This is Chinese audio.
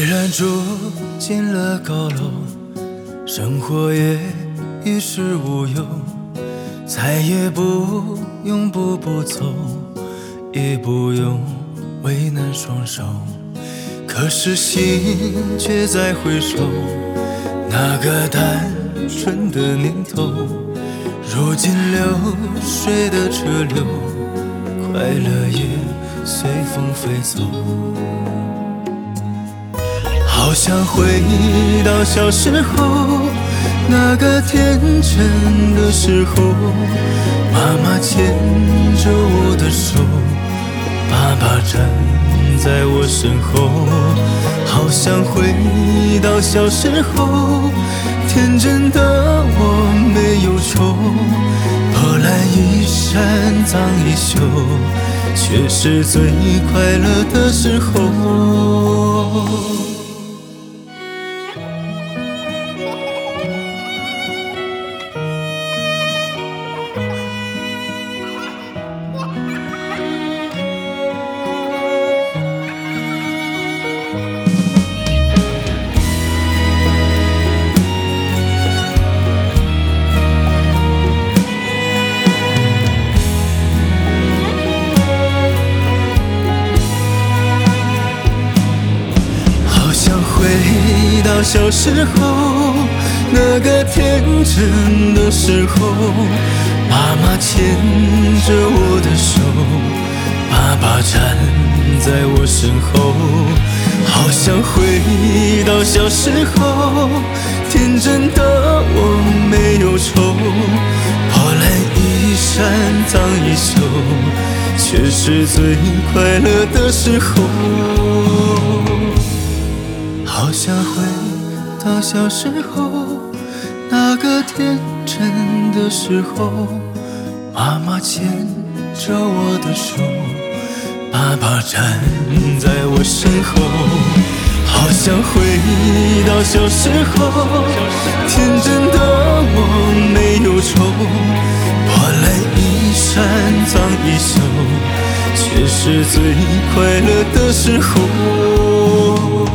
然住进了高楼，生活也于事无忧，再也不用步步走，也不用为难双手。可是心却在回首，那个单纯的念头，如今流水的车流，快乐也随风飞走。好想回到小时候，那个天真的时候，妈妈牵着我的手，爸爸站在我身后。好想回到小时候，天真的我没有愁，破烂衣衫脏衣袖，却是最快乐的时候。回到小时候，那个天真的时候，妈妈牵着我的手，爸爸站在我身后。好想回到小时候，天真的我没有愁，破烂衣衫脏衣袖，却是最快乐的时候。好想回到小时候，那个天真的时候，妈妈牵着我的手，爸爸站在我身后。好想回到小时候，天真的我没有愁，破烂衣衫脏衣袖，却是最快乐的时候。